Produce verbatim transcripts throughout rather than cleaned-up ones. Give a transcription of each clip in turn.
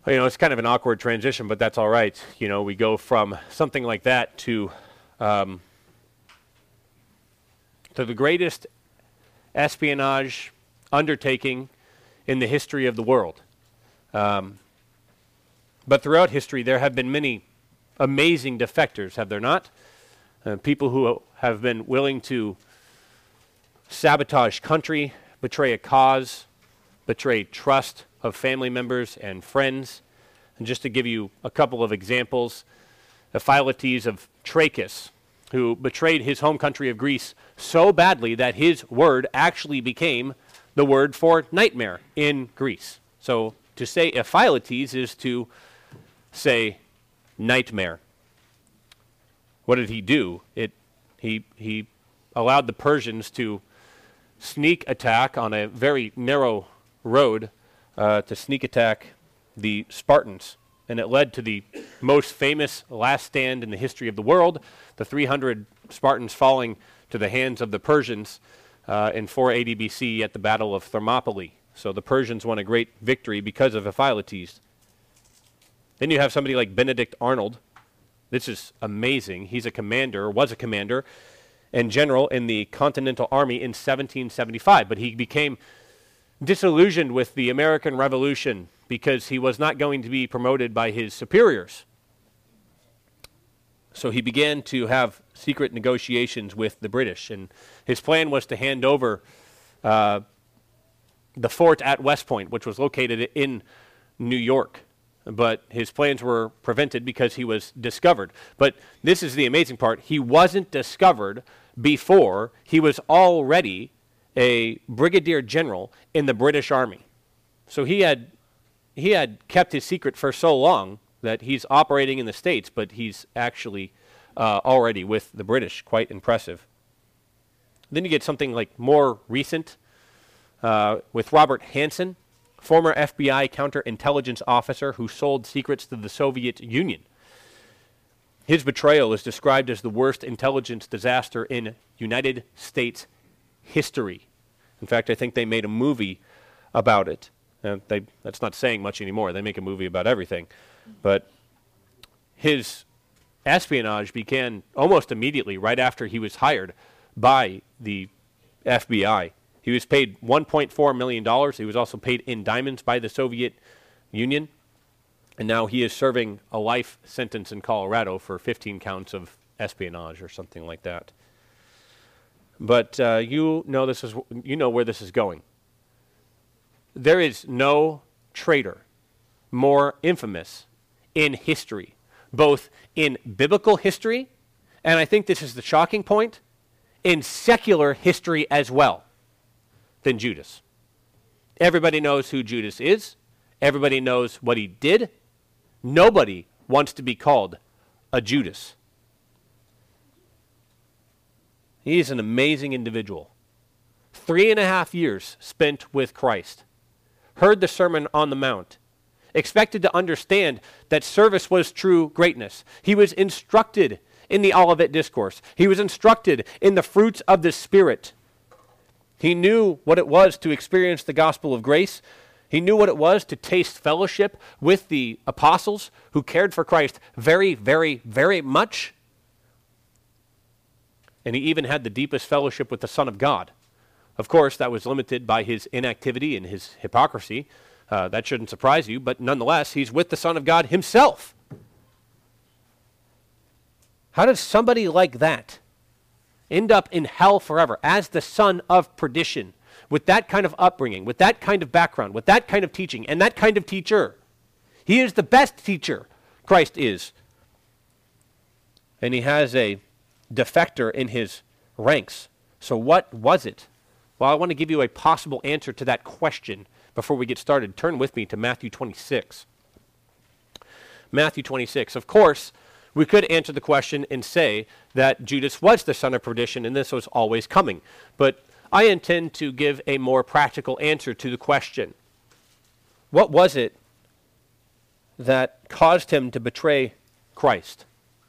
You know, it's kind of an awkward transition, but that's all right. You know, we go from something like that to um, to the greatest espionage undertaking in the history of the world. Um, but throughout history, there have been many amazing defectors, have there not? Uh, people who have been willing to sabotage country, betray a cause, betray trust of family members and friends. And just to give you a couple of examples, Ephialtes of Trachis, who betrayed his home country of Greece so badly that his word actually became the word for nightmare in Greece. So to say Ephialtes is to say nightmare. What did he do? It he he allowed the Persians to sneak attack on a very narrow road uh, to sneak attack the Spartans. And it led to the most famous last stand in the history of the world, the three hundred Spartans falling to the hands of the Persians uh, in four eighty B C at the Battle of Thermopylae. So the Persians won a great victory because of Ephialtes. Then you have somebody like Benedict Arnold. This is amazing. He's a commander, or was a commander, and general in the Continental Army in seventeen seventy-five. But he became disillusioned with the American Revolution because he was not going to be promoted by his superiors. So he began to have secret negotiations with the British, and his plan was to hand over uh, the fort at West Point, which was located in New York. But his plans were prevented because he was discovered. But this is the amazing part. He wasn't discovered before he was already a brigadier general in the British Army. So he had he had kept his secret for so long that he's operating in the States, but he's actually uh, already with the British. Quite impressive. Then you get something like more recent uh, with Robert Hanssen, former F B I counterintelligence officer who sold secrets to the Soviet Union. His betrayal is described as the worst intelligence disaster in United States history. In fact, I think they made a movie about it. Uh, they, that's not saying much anymore. They make a movie about everything. But his espionage began almost immediately, right after he was hired by the F B I. He was paid one point four million dollars. He was also paid in diamonds by the Soviet Union. And now he is serving a life sentence in Colorado for fifteen counts of espionage or something like that. But uh, you know this is you know where this is going. There is no traitor more infamous in history, both in biblical history, and I think this is the shocking point, in secular history as well, than Judas. Everybody knows who Judas is. Everybody knows what he did. Nobody wants to be called a Judas. He is an amazing individual. Three and a half years spent with Christ. Heard the Sermon on the Mount. Expected to understand that service was true greatness. He was instructed in the Olivet Discourse. He was instructed in the fruits of the Spirit. He knew what it was to experience the gospel of grace. He knew what it was to taste fellowship with the apostles who cared for Christ very, very, very much. And he even had the deepest fellowship with the Son of God. Of course, that was limited by his inactivity and his hypocrisy. Uh, that shouldn't surprise you, but nonetheless, he's with the Son of God himself. How does somebody like that end up in hell forever as the son of perdition, with that kind of upbringing, with that kind of background, with that kind of teaching, and that kind of teacher? He is the best teacher, Christ is. And he has a defector in his ranks. So what was it? Well, I want to give you a possible answer to that question before we get started. Turn with me to Matthew twenty-six. Matthew twenty-six. Of course, we could answer the question and say that Judas was the son of perdition and this was always coming. But I intend to give a more practical answer to the question. What was it that caused him to betray Christ?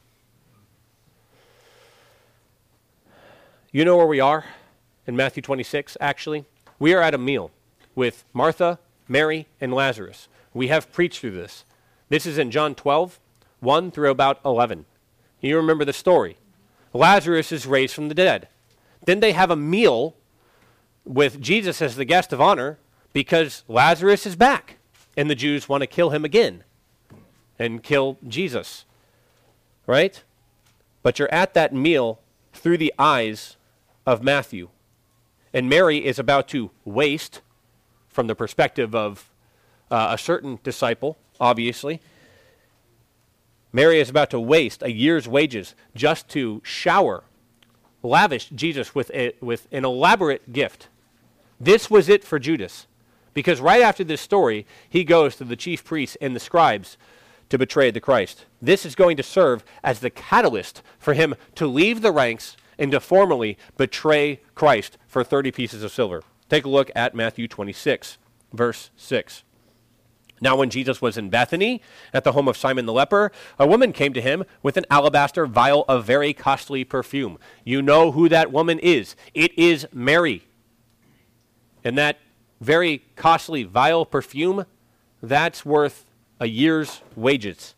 You know where we are in Matthew twenty-six, actually? We are at a meal with Martha, Mary, and Lazarus. We have preached through this. This is in John twelve, one through about eleven. You remember the story. Lazarus is raised from the dead. Then they have a meal with Jesus as the guest of honor because Lazarus is back, and the Jews want to kill him again and kill Jesus, right? But you're at that meal through the eyes of Matthew. And Mary is about to waste, from the perspective of uh, a certain disciple, obviously. Mary is about to waste a year's wages just to shower, lavish Jesus with, a, with an elaborate gift. This was it for Judas. Because right after this story, he goes to the chief priests and the scribes to betray the Christ. This is going to serve as the catalyst for him to leave the ranks and to formally betray Christ for thirty pieces of silver. Take a look at Matthew twenty-six, verse six. Now when Jesus was in Bethany, at the home of Simon the leper, a woman came to him with an alabaster vial of very costly perfume. You know who that woman is. It is Mary. And that very costly vial perfume, that's worth a year's wages.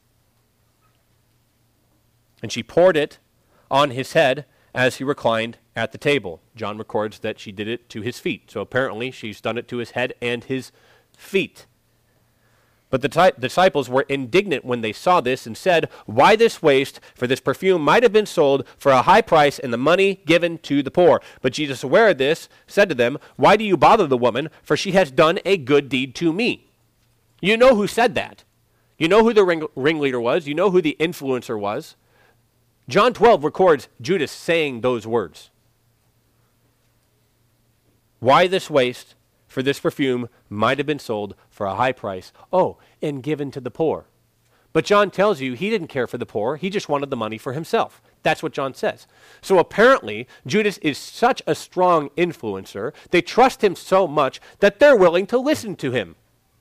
And she poured it on his head as he reclined at the table. John records that she did it to his feet. So apparently she's done it to his head and his feet. But the ti- disciples were indignant when they saw this and said, "Why this waste? For this perfume might have been sold for a high price and the money given to the poor." But Jesus, aware of this, said to them, "Why do you bother the woman? For she has done a good deed to me." You know who said that. You know who the ring- ringleader was. You know who the influencer was. John twelve records Judas saying those words. Why this waste? For this perfume might have been sold for a high price. Oh, and given to the poor. But John tells you he didn't care for the poor. He just wanted the money for himself. That's what John says. So apparently, Judas is such a strong influencer. They trust him so much that they're willing to listen to him.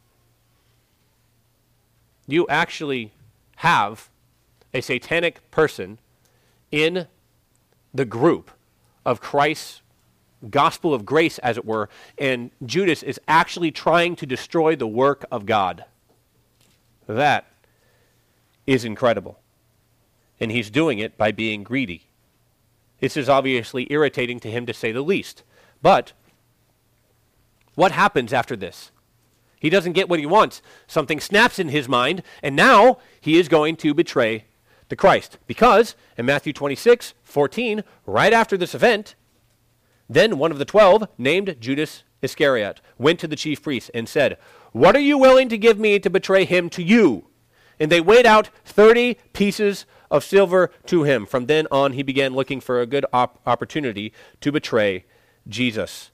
You actually have a satanic person in the group of Christ's gospel of grace, as it were, and Judas is actually trying to destroy the work of God. That is incredible. And he's doing it by being greedy. This is obviously irritating to him, to say the least. But what happens after this? He doesn't get what he wants. Something snaps in his mind, and now he is going to betray the Christ. Because in Matthew twenty-six, fourteen, right after this event, then one of the twelve, named Judas Iscariot, went to the chief priests and said, "What are you willing to give me to betray him to you?" And they weighed out thirty pieces of silver to him. From then on, he began looking for a good op- opportunity to betray Jesus.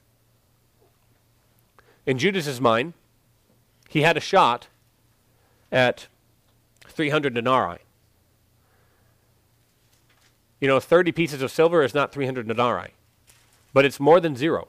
In Judas's mind, he had a shot at three hundred denarii. You know, thirty pieces of silver is not three hundred denarii. But it's more than zero.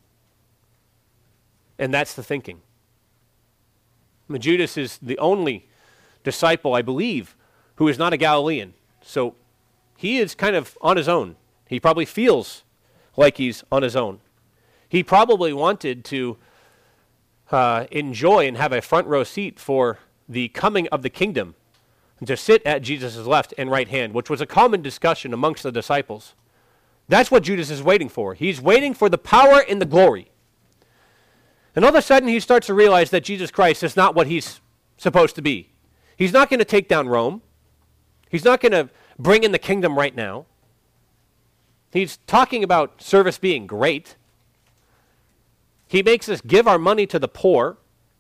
And that's the thinking. I mean, Judas is the only disciple, I believe, who is not a Galilean. So he is kind of on his own. He probably feels like he's on his own. He probably wanted to uh, enjoy and have a front row seat for the coming of the kingdom and to sit at Jesus' left and right hand, which was a common discussion amongst the disciples. That's what Judas is waiting for. He's waiting for the power and the glory. And all of a sudden he starts to realize that Jesus Christ is not what he's supposed to be. He's not going to take down Rome. He's not going to bring in the kingdom right now. He's talking about service being great. He makes us give our money to the poor.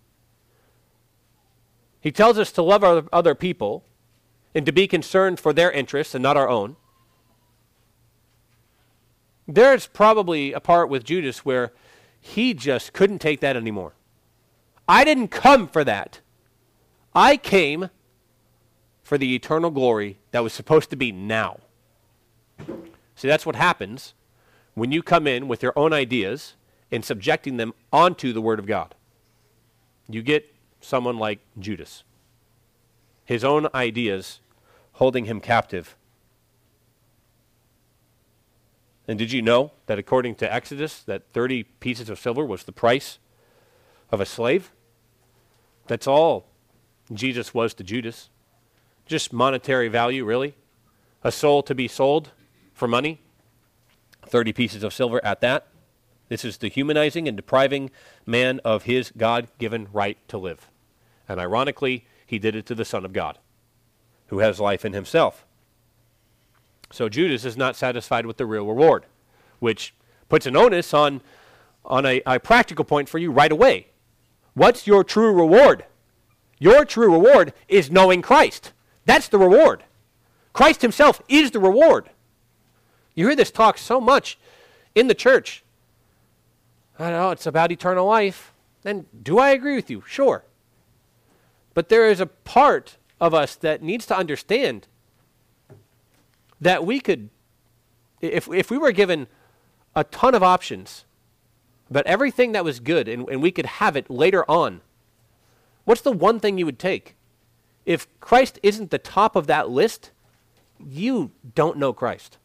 He tells us to love our other people and to be concerned for their interests and not our own. There's probably a part with Judas where he just couldn't take that anymore. I didn't come for that. I came for the eternal glory that was supposed to be now. See, that's what happens when you come in with your own ideas and subjecting them onto the Word of God. You get someone like Judas. His own ideas holding him captive. And did you know that according to Exodus, that thirty pieces of silver was the price of a slave? That's all Jesus was to Judas. Just monetary value, really. A soul to be sold for money. thirty pieces of silver at that. This is dehumanizing and depriving man of his God-given right to live. And ironically, he did it to the Son of God, who has life in himself. So Judas is not satisfied with the real reward, which puts an onus on, on a, a practical point for you right away. What's your true reward? Your true reward is knowing Christ. That's the reward. Christ himself is the reward. You hear this talk so much in the church. I don't know, it's about eternal life. And do I agree with you? Sure. But there is a part of us that needs to understand that we could, if, if we were given a ton of options about everything that was good and, and we could have it later on, what's the one thing you would take? If Christ isn't the top of that list, you don't know Christ.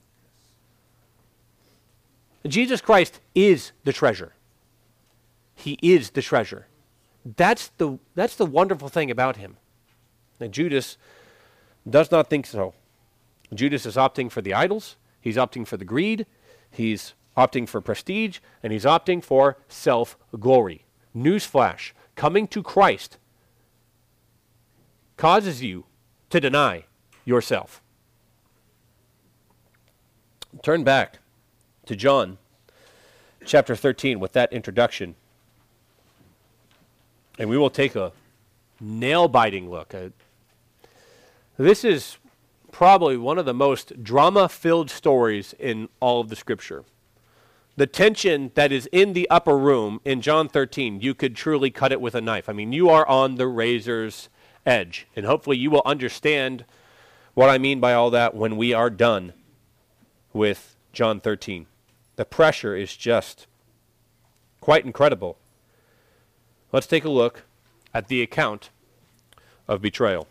Jesus Christ is the treasure. He is the treasure. That's the, that's the wonderful thing about him. And Judas does not think so. Judas is opting for the idols. He's opting for the greed. He's opting for prestige. And he's opting for self-glory. Newsflash, coming to Christ causes you to deny yourself. Turn back to John chapter thirteen with that introduction. And we will take a nail-biting look. Uh, this is probably one of the most drama-filled stories in all of the Scripture. The tension that is in the upper room in John thirteen, you could truly cut it with a knife. I mean, you are on the razor's edge. And hopefully you will understand what I mean by all that when we are done with John thirteen. The pressure is just quite incredible. Let's take a look at the account of betrayal.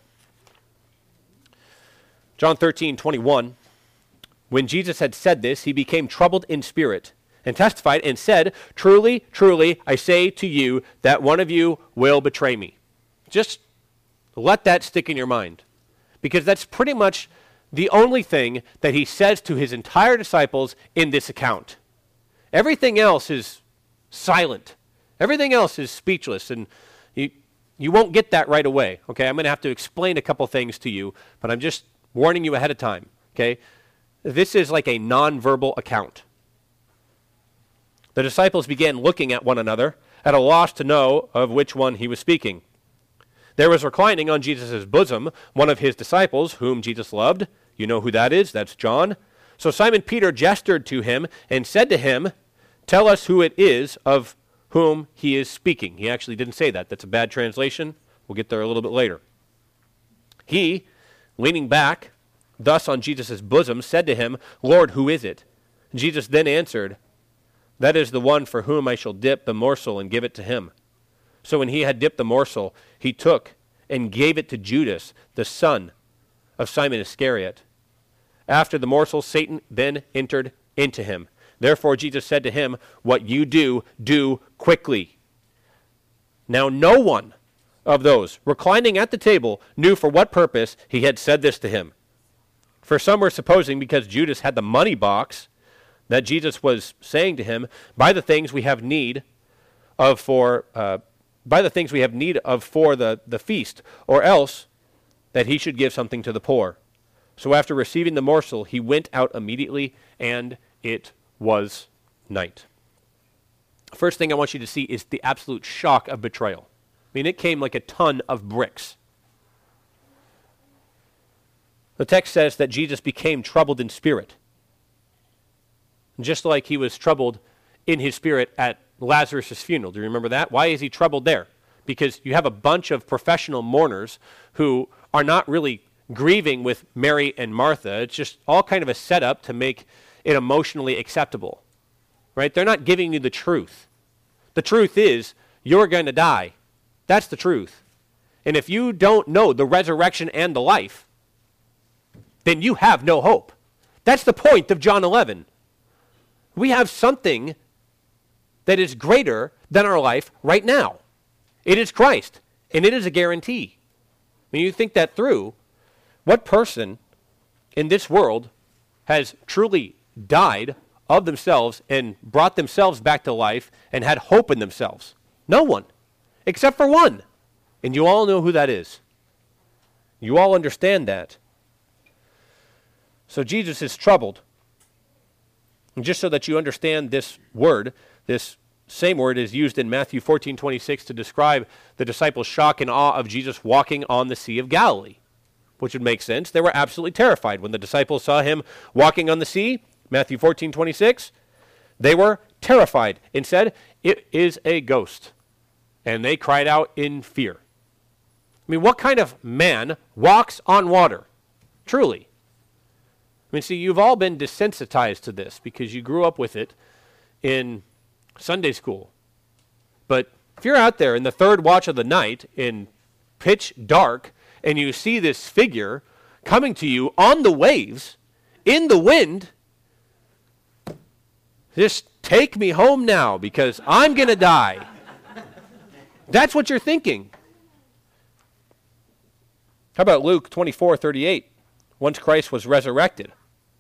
John thirteen twenty-one. When Jesus had said this, he became troubled in spirit and testified and said, Truly, truly, I say to you that one of you will betray me. Just let that stick in your mind, because that's pretty much the only thing that he says to his entire disciples in this account. Everything else is silent. Everything else is speechless, and you, you won't get that right away. Okay, I'm going to have to explain a couple things to you, but I'm just warning you ahead of time. Okay, this is like a nonverbal account. The disciples began looking at one another, at a loss to know of which one he was speaking. There was reclining on Jesus' bosom one of his disciples, whom Jesus loved. You know who that is? That's John. So Simon Peter gestured to him and said to him, Tell us who it is of whom he is speaking. He actually didn't say that. That's a bad translation. We'll get there a little bit later. He, leaning back, thus on Jesus' bosom, said to him, Lord, who is it? Jesus then answered, That is the one for whom I shall dip the morsel and give it to him. So when he had dipped the morsel, he took and gave it to Judas, the son of Simon Iscariot. After the morsel, Satan then entered into him. Therefore Jesus said to him, What you do, do quickly. Now no one of those reclining at the table knew for what purpose he had said this to him. For some were supposing, because Judas had the money box, that Jesus was saying to him, Buy the things we have need of for uh, buy the things we have need of for the, the feast, or else that he should give something to the poor. So after receiving the morsel, he went out immediately, and it was night. First thing I want you to see is the absolute shock of betrayal. I mean, it came like a ton of bricks. The text says that Jesus became troubled in spirit, just like he was troubled in his spirit at Lazarus' funeral. Do you remember that? Why is he troubled there? Because you have a bunch of professional mourners who are not really grieving with Mary and Martha. It's just all kind of a setup to make it emotionally acceptable, right? They're not giving you the truth. The truth is, you're going to die. That's the truth. And if you don't know the resurrection and the life, then you have no hope. That's the point of John eleven. We have something that is greater than our life right now. It is Christ. And it is a guarantee. When you think that through, what person in this world has truly died of themselves and brought themselves back to life and had hope in themselves? No one, except for one. And you all know who that is. You all understand that. So Jesus is troubled. And just so that you understand this word, this same word is used in Matthew fourteen twenty-six to describe the disciples' shock and awe of Jesus walking on the Sea of Galilee, which would make sense. They were absolutely terrified when the disciples saw him walking on the sea. Matthew fourteen twenty-six, they were terrified and said, "It is a ghost." And they cried out in fear. I mean, what kind of man walks on water? Truly. I mean, see, you've all been desensitized to this because you grew up with it in Sunday school. But if you're out there in the third watch of the night in pitch dark and you see this figure coming to you on the waves, in the wind, just take me home now because I'm going to die. That's what you're thinking. How about Luke twenty-four thirty-eight? Once Christ was resurrected.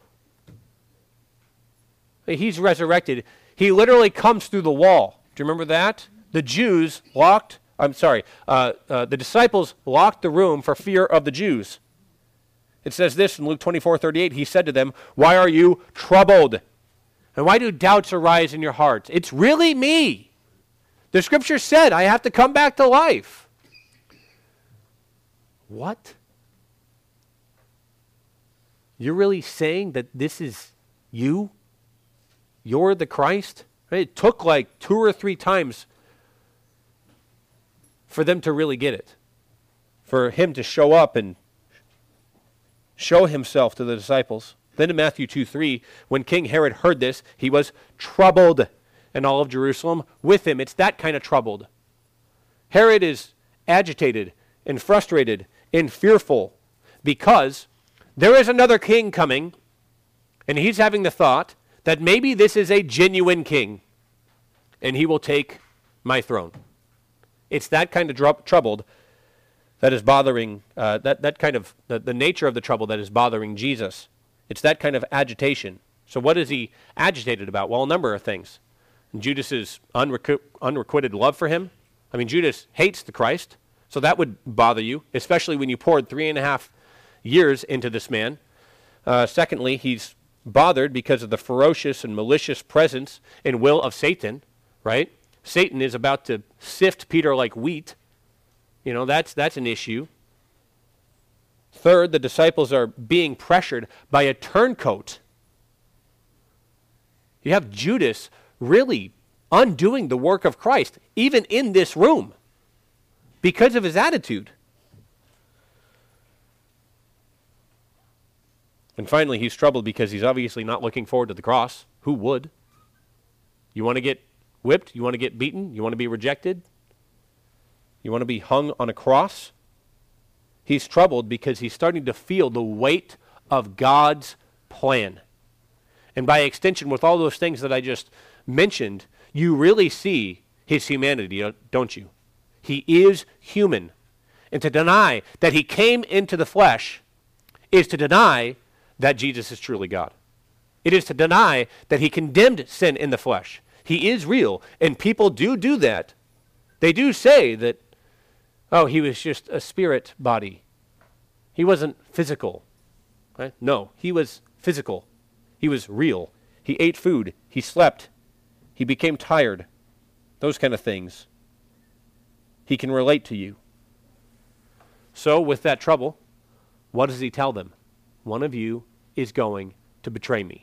He's resurrected. He literally comes through the wall. Do you remember that? The Jews locked, I'm sorry, uh, uh, the disciples locked the room for fear of the Jews. It says this in Luke twenty-four thirty-eight. He said to them, "Why are you troubled? And why do doubts arise in your hearts? It's really me. The scripture said I have to come back to life." What? You're really saying that this is you? You're the Christ? It took like two or three times for them to really get it. For him to show up and show himself to the disciples. Then in Matthew two three, when King Herod heard this, he was troubled, and all of Jerusalem with him. It's that kind of troubled. Herod is agitated and frustrated and fearful because there is another king coming, and he's having the thought that maybe this is a genuine king, and he will take my throne. It's that kind of dr- troubled that is bothering, uh, that, that kind of, the, the nature of the trouble that is bothering Jesus. It's that kind of agitation. So what is he agitated about? Well, a number of things. Judas's unrequ- unrequited love for him. I mean, Judas hates the Christ, so that would bother you, especially when you poured three and a half years into this man. Uh, secondly, he's bothered because of the ferocious and malicious presence and will of Satan, right? Satan is about to sift Peter like wheat. You know, that's that's an issue. Third, the disciples are being pressured by a turncoat. You have Judas really undoing the work of Christ, even in this room, because of his attitude. And finally, he's troubled because he's obviously not looking forward to the cross. Who would? You want to get whipped? You want to get beaten? You want to be rejected? You want to be hung on a cross? He's troubled because he's starting to feel the weight of God's plan. And by extension, with all those things that I just mentioned, you really see his humanity, don't you? He is human. And to deny that he came into the flesh is to deny that Jesus is truly God. It is to deny that he condemned sin in the flesh. He is real, and people do do that. They do say that, oh, he was just a spirit body. He wasn't physical. Right? No, he was physical. He was real. He ate food. He slept. He became tired. Those kind of things. He can relate to you. So with that trouble, what does he tell them? One of you is going to betray me.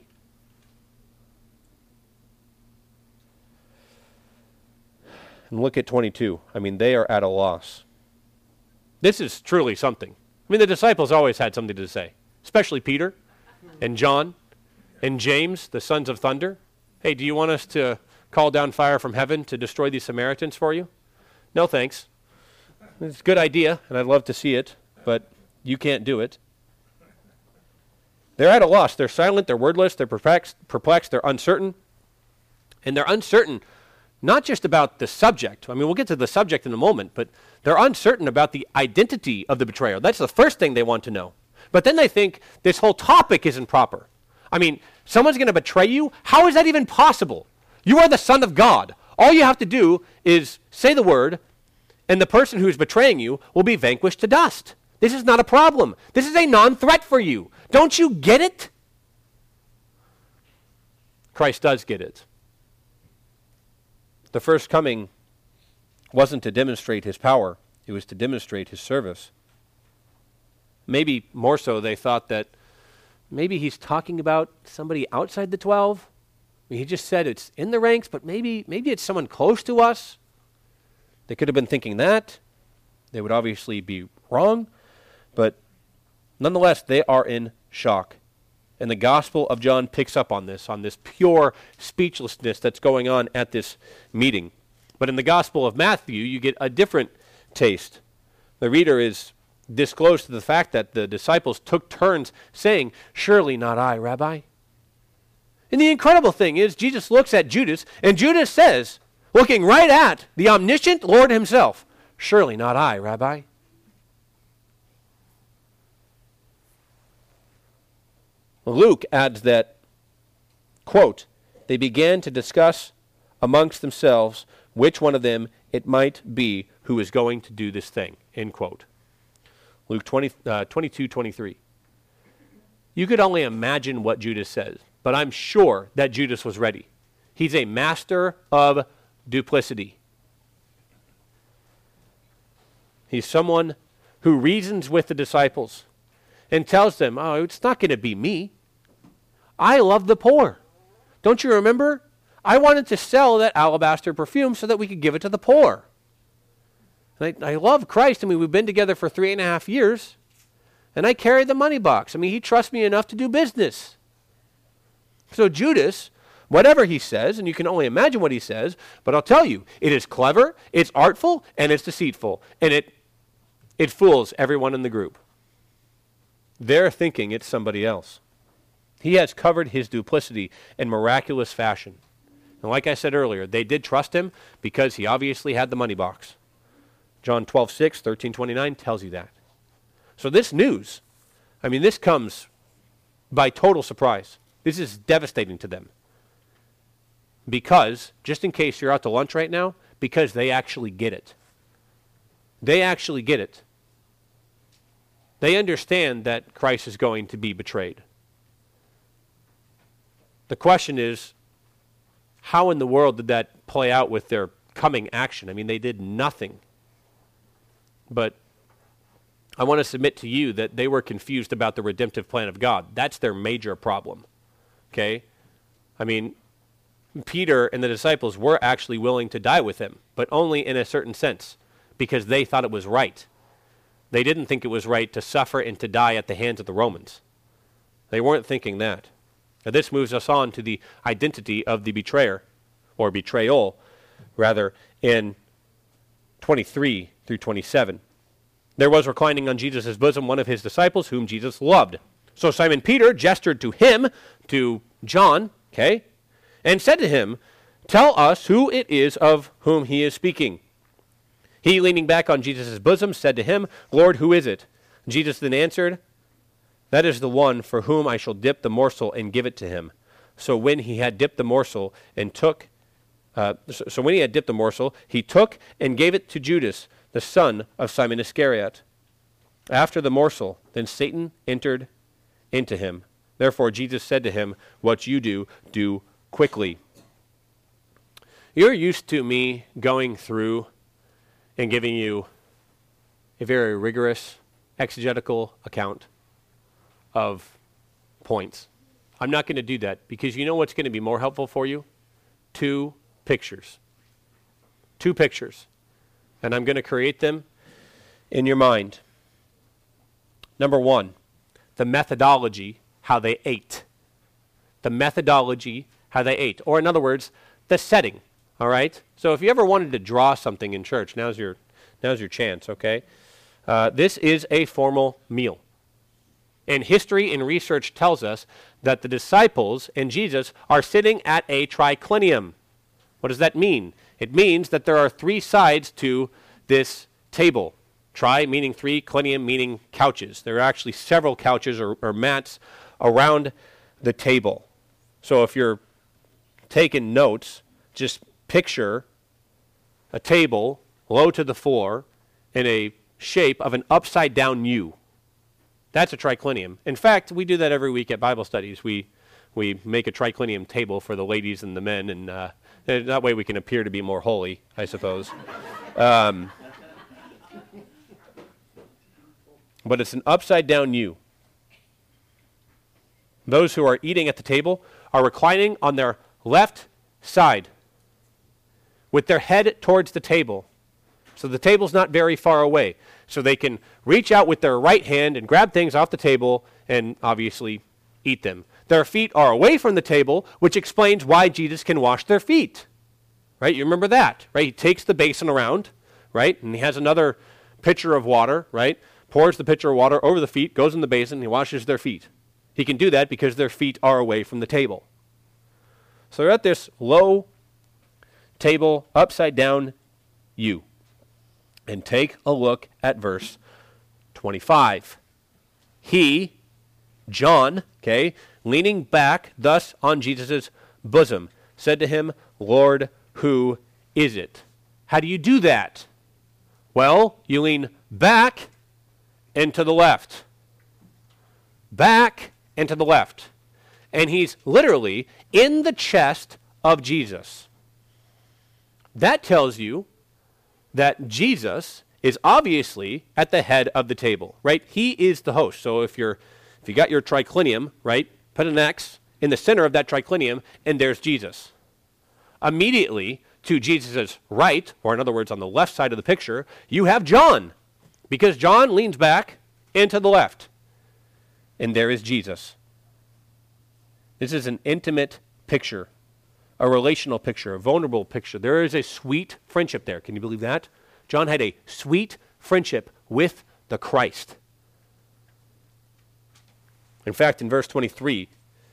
And look at twenty-two. I mean, they are at a loss. This is truly something. I mean, the disciples always had something to say, especially Peter and John and James, the sons of thunder. Hey, do you want us to call down fire from heaven to destroy these Samaritans for you? No, thanks. It's a good idea, and I'd love to see it, but you can't do it. They're at a loss. They're silent. They're wordless. They're perplexed. perplexed they're uncertain. And they're uncertain not just about the subject. I mean, we'll get to the subject in a moment, but they're uncertain about the identity of the betrayer. That's the first thing they want to know. But then they think this whole topic isn't proper. I mean, someone's going to betray you? How is that even possible? You are the Son of God. All you have to do is say the word, and the person who's betraying you will be vanquished to dust. This is not a problem. This is a non-threat for you. Don't you get it? Christ does get it. The first coming wasn't to demonstrate his power. It was to demonstrate his service. Maybe more so they thought that maybe he's talking about somebody outside the twelve. I mean, he just said it's in the ranks, but maybe maybe it's someone close to us. They could have been thinking that. They would obviously be wrong. But nonetheless, they are in shock. And the Gospel of John picks up on this, on this pure speechlessness that's going on at this meeting. But in the Gospel of Matthew, you get a different taste. The reader is disclosed to the fact that the disciples took turns saying, "Surely not I, Rabbi." And the incredible thing is, Jesus looks at Judas, and Judas says, looking right at the omniscient Lord himself, "Surely not I, Rabbi." Luke adds that, quote, "They began to discuss amongst themselves which one of them it might be who is going to do this thing," end quote. Luke twenty, uh, twenty-two twenty-three. You could only imagine what Judas says, but I'm sure that Judas was ready. He's a master of duplicity. He's someone who reasons with the disciples and tells them, "Oh, it's not going to be me. I love the poor. Don't you remember? I wanted to sell that alabaster perfume so that we could give it to the poor. And I, I love Christ. I mean, we've been together for three and a half years, and I carry the money box. I mean, he trusts me enough to do business." So Judas, whatever he says, and you can only imagine what he says, but I'll tell you, it is clever, it's artful, and it's deceitful, and it it fools everyone in the group. They're thinking it's somebody else. He has covered his duplicity in miraculous fashion. And like I said earlier, they did trust him because he obviously had the money box. John twelve six, thirteen twenty-nine tells you that. So this news, I mean, this comes by total surprise. This is devastating to them. Because, just in case you're out to lunch right now, because they actually get it. They actually get it. They understand that Christ is going to be betrayed. The question is, how in the world did that play out with their coming action? I mean, they did nothing. But I want to submit to you that they were confused about the redemptive plan of God. That's their major problem. Okay? I mean, Peter and the disciples were actually willing to die with him, but only in a certain sense, because they thought it was right. They didn't think it was right to suffer and to die at the hands of the Romans. They weren't thinking that. Now, this moves us on to the identity of the betrayer, or betrayal, rather, in twenty-three through twenty-seven. There was reclining on Jesus' bosom one of his disciples whom Jesus loved. So Simon Peter gestured to him, to John, okay, and said to him, "Tell us who it is of whom he is speaking." He, leaning back on Jesus' bosom, said to him, "Lord, who is it?" Jesus then answered, "That is the one for whom I shall dip the morsel and give it to him." So when he had dipped the morsel and took, uh, so, so when he had dipped the morsel, he took and gave it to Judas, the son of Simon Iscariot. After the morsel, then Satan entered into him. Therefore Jesus said to him, "What you do, do quickly." You're used to me going through and giving you a very rigorous exegetical account of points. I'm not going to do that because you know what's going to be more helpful for you? Two pictures. Two pictures. And I'm going to create them in your mind. Number one, the methodology, how they ate. The methodology, how they ate. Or in other words, the setting. All right? So if you ever wanted to draw something in church, now's your, now's your chance, okay? Uh, this is a formal meal. And history and research tells us that the disciples and Jesus are sitting at a triclinium. What does that mean? It means that there are three sides to this table. Tri meaning three, clinium meaning couches. There are actually several couches or, or mats around the table. So if you're taking notes, just picture a table low to the floor in a shape of an upside down U. That's a triclinium. In fact, we do that every week at Bible studies. We we make a triclinium table for the ladies and the men, and uh, that way we can appear to be more holy, I suppose. Um, but it's an upside down U. Those who are eating at the table are reclining on their left side with their head towards the table. So the table's not very far away. So they can reach out with their right hand and grab things off the table and obviously eat them. Their feet are away from the table, which explains why Jesus can wash their feet. Right? You remember that, right? He takes the basin around, right? And he has another pitcher of water, right? Pours the pitcher of water over the feet, goes in the basin, and he washes their feet. He can do that because their feet are away from the table. So they're at this low table, upside down U. And take a look at verse twenty-five. He, John, okay, leaning back thus on Jesus' bosom, said to him, Lord, who is it? How do you do that? Well, you lean back and to the left. Back and to the left. And he's literally in the chest of Jesus. That tells you that Jesus is obviously at the head of the table, right? He is the host. So if you're, if you got your triclinium, right, put an X in the center of that triclinium, and there's Jesus. Immediately to Jesus' right, or in other words, on the left side of the picture, you have John, because John leans back and to the left, and there is Jesus. This is an intimate picture. A relational picture, a vulnerable picture. There is a sweet friendship there. Can you believe that? John had a sweet friendship with the Christ. In fact, in verse twenty-three,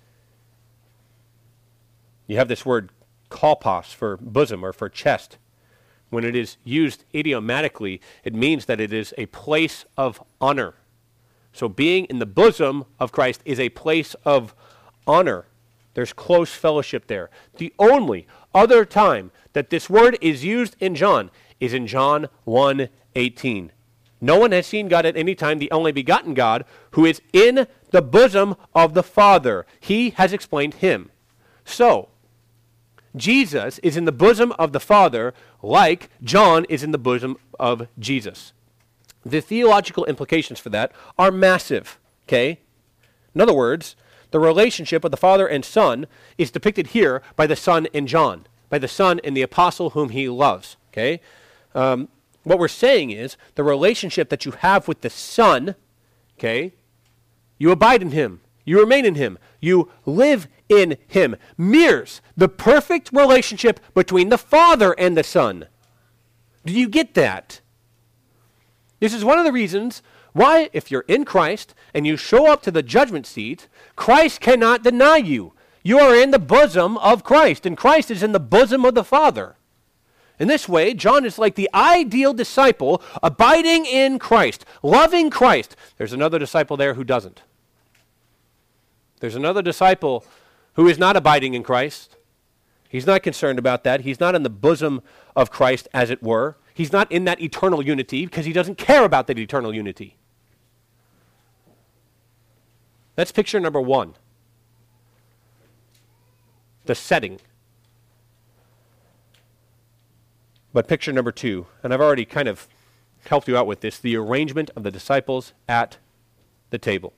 you have this word kolpos for bosom or for chest. When it is used idiomatically, it means that it is a place of honor. So being in the bosom of Christ is a place of honor. There's close fellowship there. The only other time that this word is used in John is in John one eighteen. No one has seen God at any time, the only begotten God, who is in the bosom of the Father. He has explained him. So, Jesus is in the bosom of the Father like John is in the bosom of Jesus. The theological implications for that are massive, okay? In other words, the relationship of the Father and Son is depicted here by the Son in John, by the Son in the apostle whom he loves. Okay, um, what we're saying is the relationship that you have with the Son. Okay, you abide in him, you remain in him, you live in him. Mirrors the perfect relationship between the Father and the Son. Do you get that? This is one of the reasons why, if you're in Christ and you show up to the judgment seat, Christ cannot deny you. You are in the bosom of Christ, and Christ is in the bosom of the Father. In this way, John is like the ideal disciple, abiding in Christ, loving Christ. There's another disciple there who doesn't. There's another disciple who is not abiding in Christ. He's not concerned about that. He's not in the bosom of Christ, as it were. He's not in that eternal unity because he doesn't care about that eternal unity. That's picture number one. The setting. But picture number two, and I've already kind of helped you out with this, the arrangement of the disciples at the table.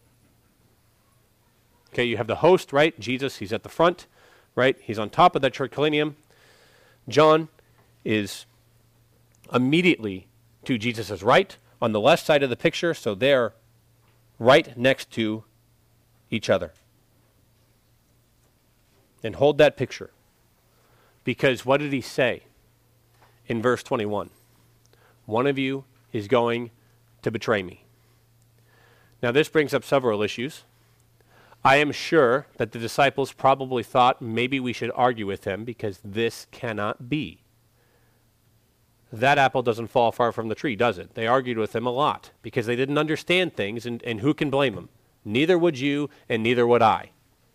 Okay, you have the host, right? Jesus, he's at the front, right? He's on top of that triclinium. John is immediately to Jesus' right, on the left side of the picture, so they're right next to each other. And hold that picture. Because what did he say in verse twenty-one? One of you is going to betray me. Now this brings up several issues. I am sure that the disciples probably thought maybe we should argue with him because this cannot be. that apple doesn't fall far from the tree, does it? They argued with him a lot because they didn't understand things, and, and who can blame them? Neither would you, and neither would I.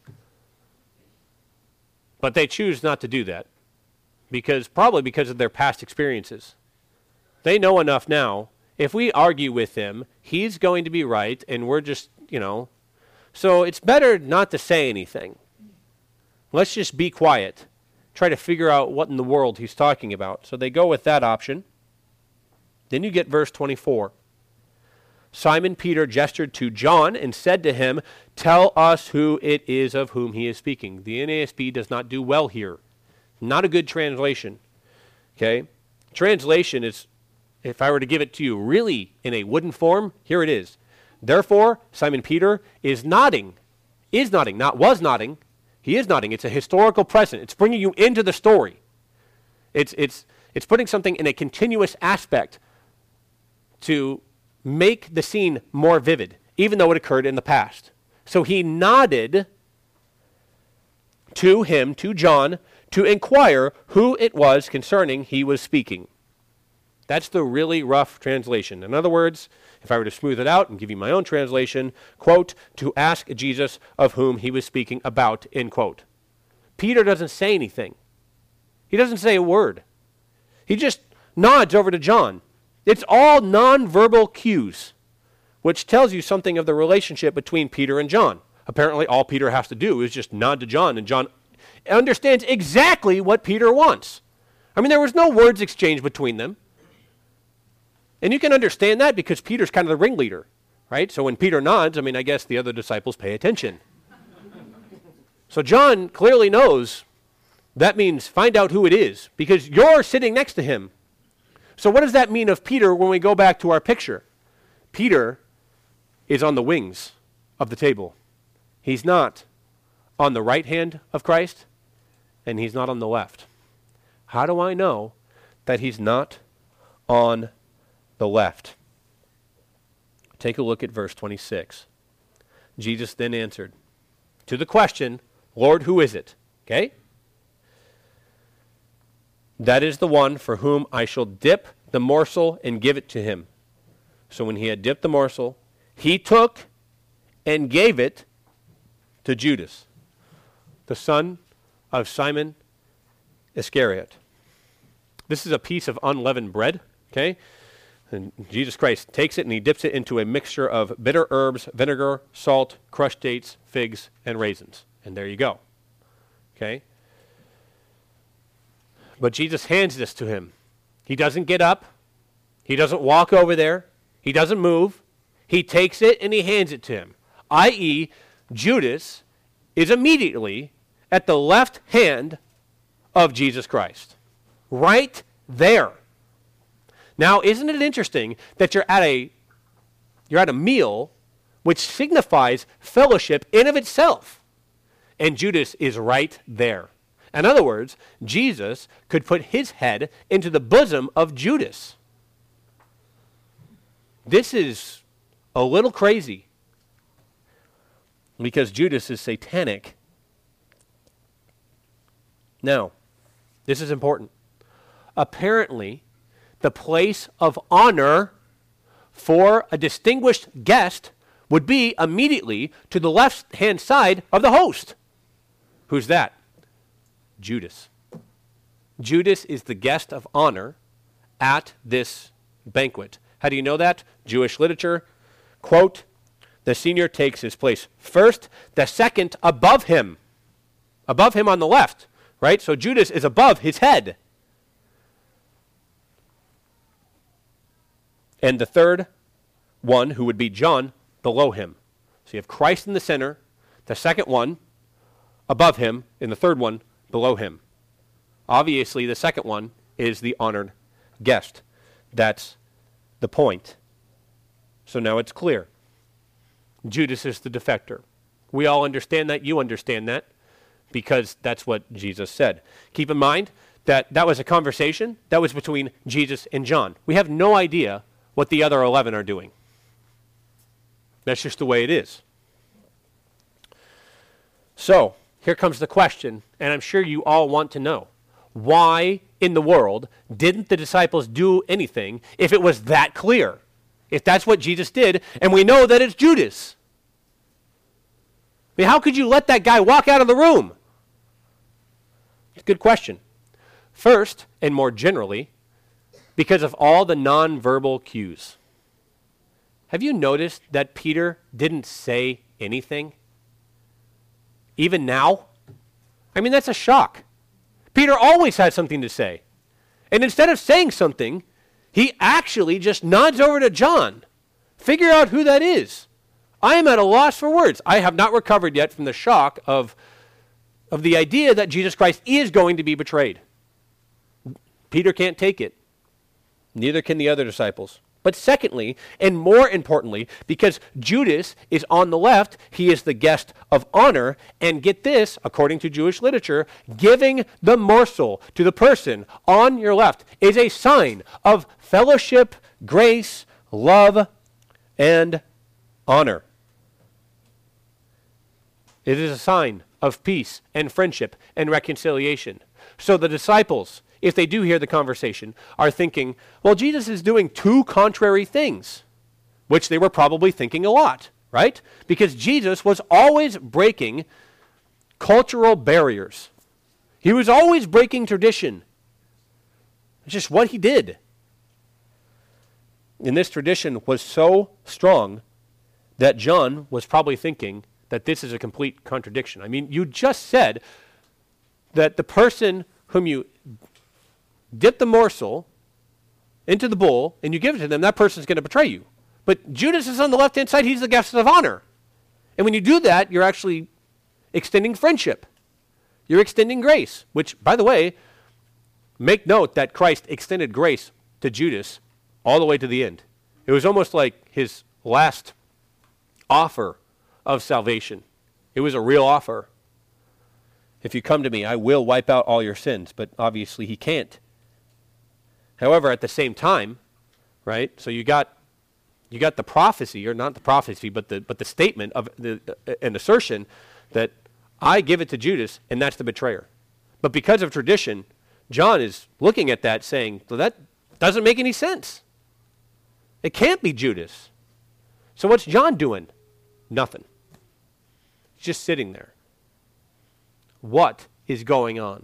But they choose not to do that, because probably because of their past experiences. They know enough now. If we argue with him, he's going to be right, and we're just, you know. So it's better not to say anything. Let's just be quiet. Try to figure out what in the world he's talking about. So they go with that option. Then you get verse twenty-four. Simon Peter gestured to John and said to him, "Tell us who it is of whom he is speaking." The N A S B does not do well here. Not a good translation. Okay? Translation is, if I were to give it to you really in a wooden form, here it is. Therefore, Simon Peter is nodding. Is nodding, not was nodding. He is nodding. It's a historical present. It's bringing you into the story. It's, it's, it's putting something in a continuous aspect to make the scene more vivid, even though it occurred in the past. So he nodded to him, to John, to inquire who it was concerning he was speaking. That's the really rough translation. In other words, if I were to smooth it out and give you my own translation, quote, to ask Jesus of whom he was speaking about, end quote. Peter doesn't say anything. He doesn't say a word. He just nods over to John. It's all nonverbal cues, which tells you something of the relationship between Peter and John. Apparently, all Peter has to do is just nod to John, and John understands exactly what Peter wants. I mean, there was no words exchanged between them. And you can understand that because Peter's kind of the ringleader, right? So when Peter nods, I mean, I guess the other disciples pay attention. So John clearly knows that means find out who it is because you're sitting next to him. So what does that mean of Peter when we go back to our picture? Peter is on the wings of the table. He's not on the right hand of Christ, and he's not on the left. How do I know that he's not on the left? Take a look at verse twenty-six. Jesus then answered to the question, "Lord, who is it?" Okay? "That is the one for whom I shall dip the morsel and give it to him." So when he had dipped the morsel, he took and gave it to Judas, the son of Simon Iscariot. This is a piece of unleavened bread, okay? And Jesus Christ takes it and he dips it into a mixture of bitter herbs, vinegar, salt, crushed dates, figs, and raisins. And there you go, okay? But Jesus hands this to him. He doesn't get up. He doesn't walk over there. He doesn't move. He takes it and he hands it to him, that is, Judas is immediately at the left hand of Jesus Christ. Right there. Now, isn't it interesting that you're at a you're at a meal which signifies fellowship in of itself, and Judas is right there. In other words, Jesus could put his head into the bosom of Judas. This is a little crazy because Judas is satanic. Now, this is important. Apparently, the place of honor for a distinguished guest would be immediately to the left-hand side of the host. Who's that? Judas. Judas is the guest of honor at this banquet. How do you know that? Jewish literature, quote, "The senior takes his place first, the second above him." Above him on the left, right? So Judas is above his head. And the third one, who would be John, below him. So you have Christ in the center, the second one above him, and the third one below him. Obviously, the second one is the honored guest. That's the point. So now it's clear. Judas is the defector. We all understand that. You understand that because that's what Jesus said. Keep in mind that that was a conversation that was between Jesus and John. We have no idea what the other eleven are doing. That's just the way it is. So, here comes the question, and I'm sure you all want to know. Why in the world didn't the disciples do anything if it was that clear? If that's what Jesus did, and we know that it's Judas. I mean, how could you let that guy walk out of the room? It's a good question. First, and more generally, because of all the nonverbal cues. Have you noticed that Peter didn't say anything? Even now? I mean, that's a shock. Peter always has something to say. And instead of saying something, he actually just nods over to John. Figure out who that is. I am at a loss for words. I have not recovered yet from the shock of, of the idea that Jesus Christ is going to be betrayed. Peter can't take it. Neither can the other disciples. But secondly, and more importantly, because Judas is on the left, he is the guest of honor. And get this, according to Jewish literature, giving the morsel to the person on your left is a sign of fellowship, grace, love, and honor. It is a sign of peace and friendship and reconciliation. So the disciples, if they do hear the conversation, are thinking, well, Jesus is doing two contrary things, which they were probably thinking a lot, right? Because Jesus was always breaking cultural barriers. He was always breaking tradition. It's just what he did. And this tradition was so strong that John was probably thinking that this is a complete contradiction. I mean, you just said that the person whom you dip the morsel into the bowl and you give it to them, that person's going to betray you. But Judas is on the left-hand side. He's the guest of honor. And when you do that, you're actually extending friendship. You're extending grace, which, by the way, make note that Christ extended grace to Judas all the way to the end. It was almost like his last offer of salvation. It was a real offer. If you come to me, I will wipe out all your sins. But obviously he can't. However, at the same time, right? So you got you got the prophecy, or not the prophecy, but the but the statement of the uh, an assertion that I give it to Judas, and that's the betrayer. But because of tradition, John is looking at that saying, well, that doesn't make any sense. It can't be Judas. So what's John doing? Nothing. He's just sitting there. What is going on?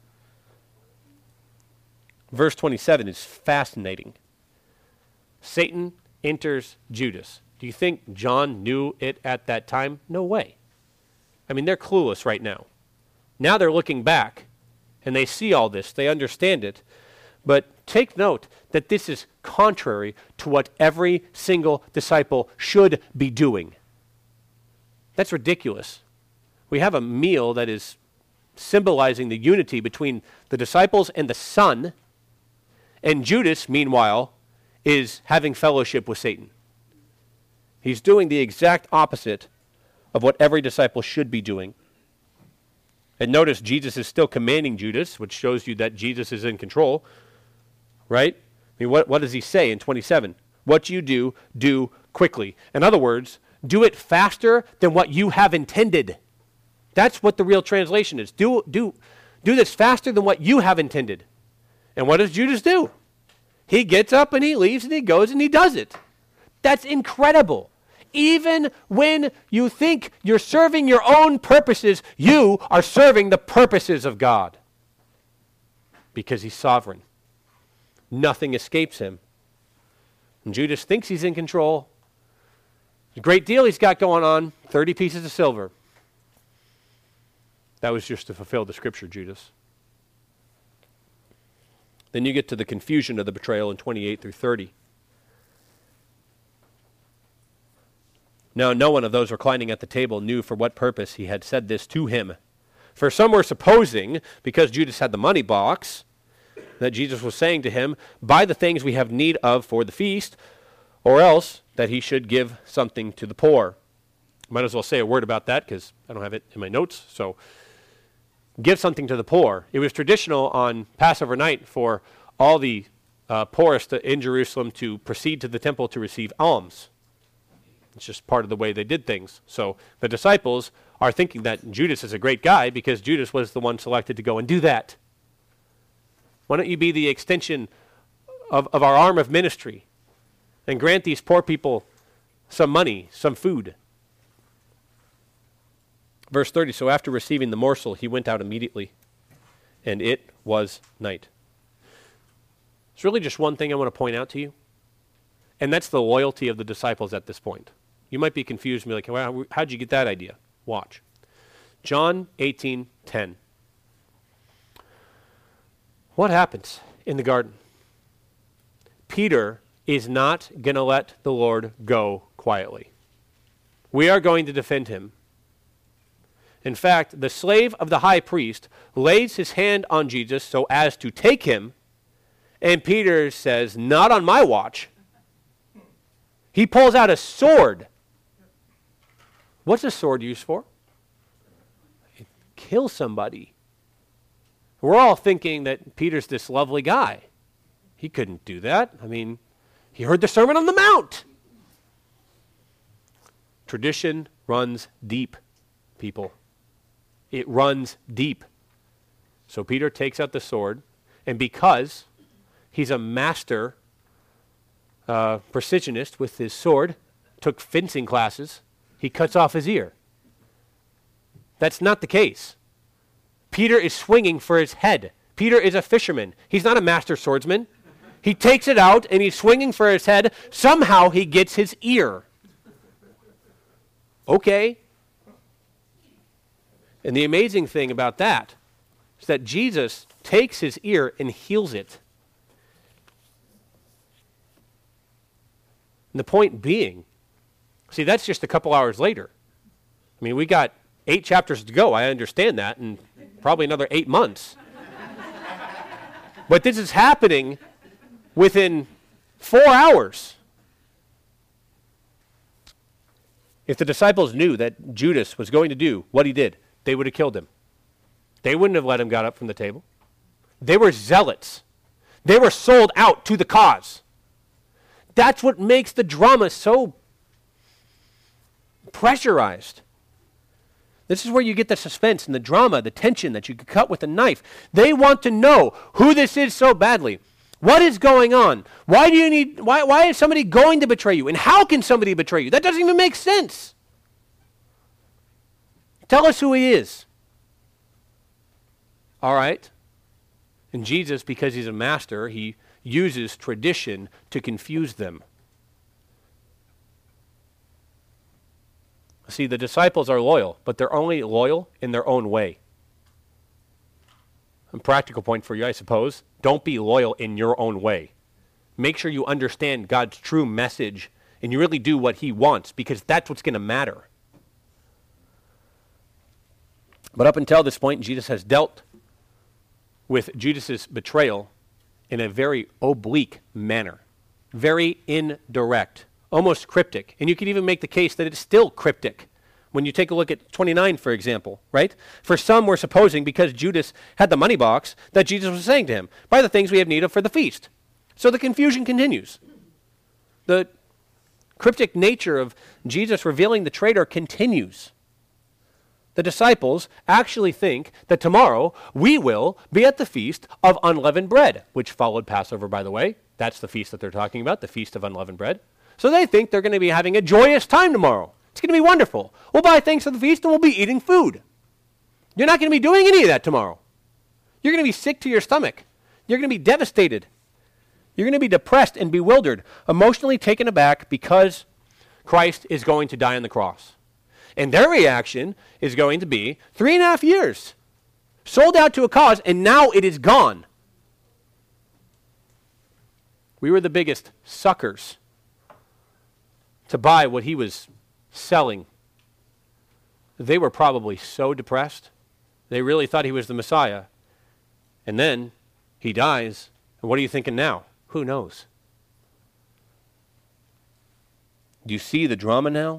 Verse twenty-seven is fascinating. Satan enters Judas. Do you think John knew it at that time? No way. I mean, they're clueless right now. Now they're looking back, and they see all this. They understand it. But take note that this is contrary to what every single disciple should be doing. That's ridiculous. We have a meal that is symbolizing the unity between the disciples and the Son, and Judas, meanwhile, is having fellowship with Satan. He's doing the exact opposite of what every disciple should be doing. And notice Jesus is still commanding Judas, which shows you that Jesus is in control, right? I mean, what, what does he say in twenty-seven? What you do, do quickly. In other words, do it faster than what you have intended. That's what the real translation is. Do, do, do this faster than what you have intended. And what does Judas do? He gets up and he leaves and he goes and he does it. That's incredible. Even when you think you're serving your own purposes, you are serving the purposes of God. Because he's sovereign. Nothing escapes him. And Judas thinks he's in control. A great deal he's got going on. thirty pieces of silver. That was just to fulfill the scripture, Judas. Then you get to the confusion of the betrayal in twenty-eight through thirty. Now, no one of those reclining at the table knew for what purpose he had said this to him. For some were supposing, because Judas had the money box, that Jesus was saying to him, buy the things we have need of for the feast, or else that he should give something to the poor. Might as well say a word about that because I don't have it in my notes. So, give something to the poor. It was traditional on Passover night for all the uh, poorest in Jerusalem to proceed to the temple to receive alms. It's just part of the way they did things. So the disciples are thinking that Judas is a great guy because Judas was the one selected to go and do that. Why don't you be the extension of, of our arm of ministry and grant these poor people some money, some food? Verse thirty, so after receiving the morsel, he went out immediately, and it was night. It's really just one thing I want to point out to you, and that's the loyalty of the disciples at this point. You might be confused and be like, well, how'd you get that idea? Watch. John eighteen ten. What happens in the garden? Peter is not going to let the Lord go quietly. We are going to defend him. In fact, the slave of the high priest lays his hand on Jesus so as to take him, and Peter says, not on my watch. He pulls out a sword. What's a sword used for? It kills somebody. We're all thinking that Peter's this lovely guy. He couldn't do that. I mean, he heard the Sermon on the Mount. Tradition runs deep, people. It runs deep. So Peter takes out the sword, and because he's a master uh, precisionist with his sword, took fencing classes, he cuts off his ear. That's not the case. Peter is swinging for his head. Peter is a fisherman. He's not a master swordsman. He takes it out, and he's swinging for his head. Somehow he gets his ear. Okay. And the amazing thing about that is that Jesus takes his ear and heals it. And the point being, see, that's just a couple hours later. I mean, we got eight chapters to go. I understand that, and probably another eight months. But this is happening within four hours. If the disciples knew that Judas was going to do what he did, they would have killed him. They wouldn't have let him get up from the table. They were zealots. They were sold out to the cause. That's what makes the drama so pressurized. This is where you get the suspense and the drama, the tension that you could cut with a knife. They want to know who this is so badly. What is going on? Why do you need, why, why is somebody going to betray you? And how can somebody betray you? That doesn't even make sense. Tell us who he is. All right. And Jesus, because he's a master, he uses tradition to confuse them. See, the disciples are loyal, but they're only loyal in their own way. A practical point for you, I suppose. Don't be loyal in your own way. Make sure you understand God's true message and you really do what he wants, because that's what's going to matter. But up until this point, Jesus has dealt with Judas's betrayal in a very oblique manner, very indirect, almost cryptic. And you could even make the case that it's still cryptic when you take a look at twenty-nine, for example, right? For some, we're supposing, because Judas had the money box, that Jesus was saying to him, buy the things we have need of for the feast. So the confusion continues. The cryptic nature of Jesus revealing the traitor continues. The disciples actually think that tomorrow we will be at the feast of unleavened bread, which followed Passover, by the way. That's the feast that they're talking about, the feast of unleavened bread. So they think they're going to be having a joyous time tomorrow. It's going to be wonderful. We'll buy things for the feast and we'll be eating food. You're not going to be doing any of that tomorrow. You're going to be sick to your stomach. You're going to be devastated. You're going to be depressed and bewildered, emotionally taken aback because Christ is going to die on the cross. And their reaction is going to be three and a half years, sold out to a cause, and now it is gone. We were the biggest suckers to buy what he was selling. They were probably so depressed. They really thought he was the Messiah. And then he dies. And what are you thinking now? Who knows? Do you see the drama now?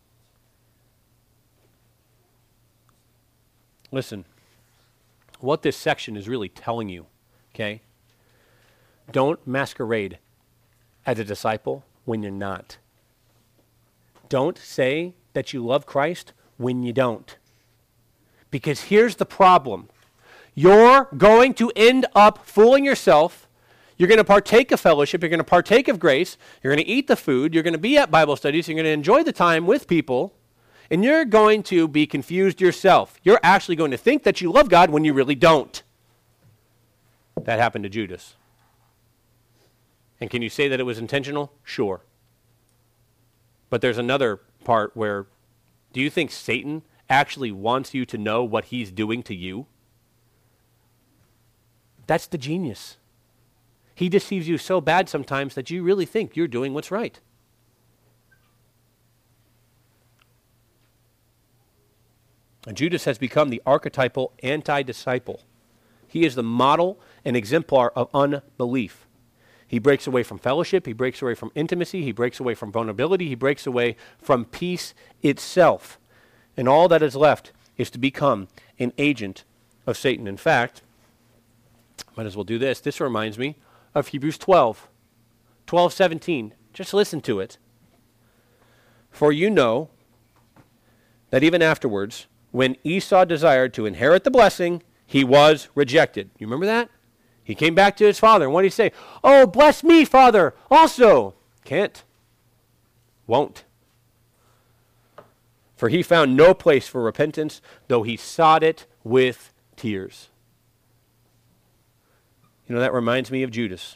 Listen, what this section is really telling you, okay? Don't masquerade as a disciple when you're not. Don't say that you love Christ when you don't. Because here's the problem. you're going to end up fooling yourself. You're going to partake of fellowship. You're going to partake of grace. You're going to eat the food. You're going to be at Bible studies. You're going to enjoy the time with people. And you're going to be confused yourself. You're actually going to think that you love God when you really don't. That happened to Judas. And can you say that it was intentional? Sure. But there's another part where, do you think Satan actually wants you to know what he's doing to you? That's the genius. He deceives you so bad sometimes that you really think you're doing what's right. And Judas has become the archetypal anti-disciple. He is the model and exemplar of unbelief. He breaks away from fellowship. He breaks away from intimacy. He breaks away from vulnerability. He breaks away from peace itself. And all that is left is to become an agent of Satan. In fact, might as well do this. This reminds me of Hebrews twelve, twelve seventeen. Just listen to it. For you know that even afterwards, when Esau desired to inherit the blessing, he was rejected. You remember that? He came back to his father, and what did he say? Oh, bless me, Father, also. Can't. Won't. For he found no place for repentance, though he sought it with tears. You know, that reminds me of Judas.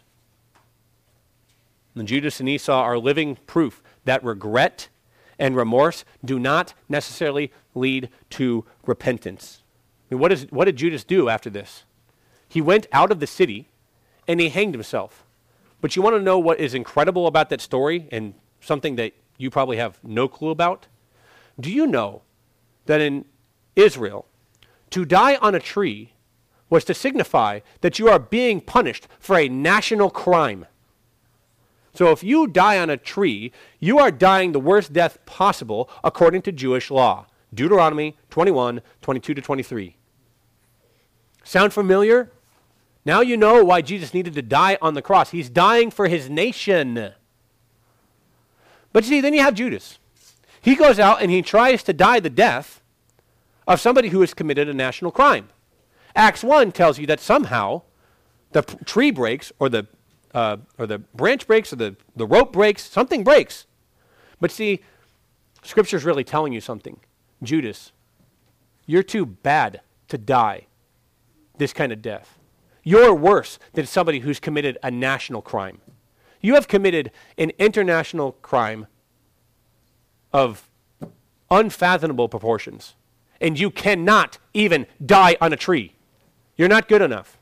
And Judas and Esau are living proof that regret and remorse do not necessarily lead to repentance. I mean, what, is, what did Judas do after this? He went out of the city and he hanged himself. But you want to know what is incredible about that story and something that you probably have no clue about? Do you know that in Israel, to die on a tree was to signify that you are being punished for a national crime? So if you die on a tree, you are dying the worst death possible according to Jewish law. Deuteronomy twenty-one, twenty-two to twenty-three. Sound familiar? Now you know why Jesus needed to die on the cross. He's dying for his nation. But see, then you have Judas. He goes out and he tries to die the death of somebody who has committed a national crime. Acts one tells you that somehow the p- tree breaks or the uh, or the branch breaks or the, the rope breaks, something breaks. But see, Scripture's really telling you something. Judas, you're too bad to die this kind of death. You're worse than somebody who's committed a national crime. You have committed an international crime of unfathomable proportions, and you cannot even die on a tree. You're not good enough.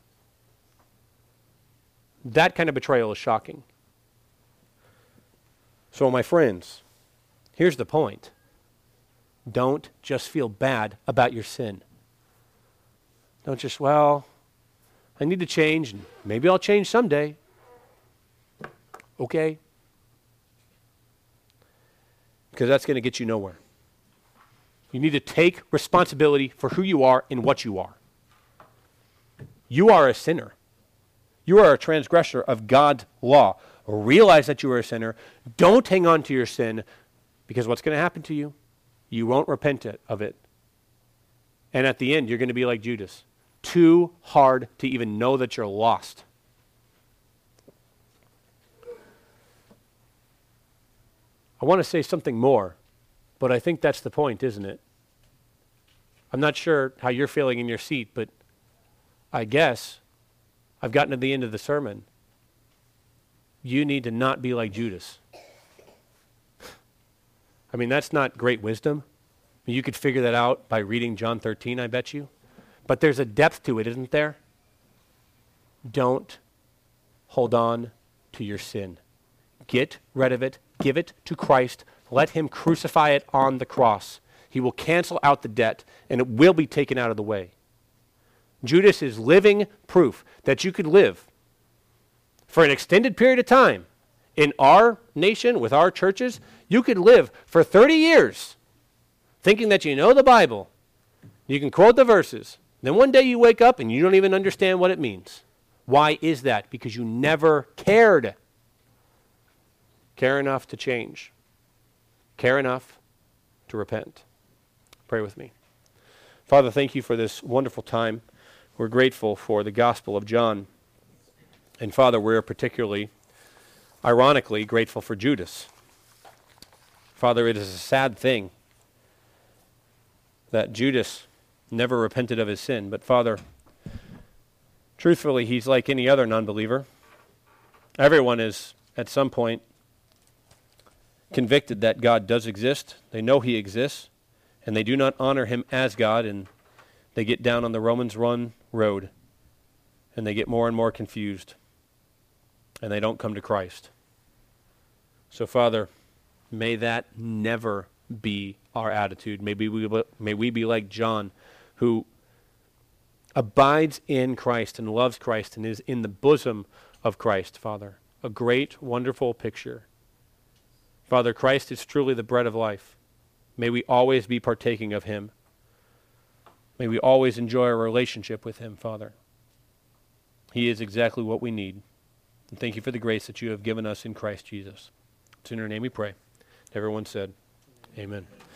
That kind of betrayal is shocking. So, my friends, here's the point. Don't just feel bad about your sin. Don't just, well, I need to change, and maybe I'll change someday. Okay? Because that's going to get you nowhere. You need to take responsibility for who you are and what you are. You are a sinner. You are a transgressor of God's law. Realize that you are a sinner. Don't hang on to your sin, because what's going to happen to you? You won't repent it, of it. And at the end, you're going to be like Judas. Too hard to even know that you're lost. I want to say something more, but I think that's the point, isn't it? I'm not sure how you're feeling in your seat, but I guess I've gotten to the end of the sermon. You need to not be like Judas. I mean, that's not great wisdom. You could figure that out by reading John thirteen, I bet you. But there's a depth to it, isn't there? Don't hold on to your sin. Get rid of it. Give it to Christ. Let him crucify it on the cross. He will cancel out the debt, and it will be taken out of the way. Judas is living proof that you could live for an extended period of time in our nation, with our churches. You could live for thirty years thinking that you know the Bible. You can quote the verses. Then one day you wake up and you don't even understand what it means. Why is that? Because you never cared. Care enough to change. Care enough to repent. Pray with me. Father, thank you for this wonderful time. We're grateful for the Gospel of John. And Father, we're particularly, ironically, grateful for Judas. Father, it is a sad thing that Judas never repented of his sin. But Father, truthfully, he's like any other non-believer. Everyone is, at some point, convicted that God does exist. They know he exists, and they do not honor him as God, and they get down on the Romans Run road, and they get more and more confused, and they don't come to Christ. So, Father, may that never be our attitude. May we, may we be like John, who abides in Christ and loves Christ and is in the bosom of Christ, Father. A great, wonderful picture. Father, Christ is truly the bread of life. May we always be partaking of him. May we always enjoy a relationship with him, Father. He is exactly what we need. And thank you for the grace that you have given us in Christ Jesus. It's in your name we pray. Everyone said, amen.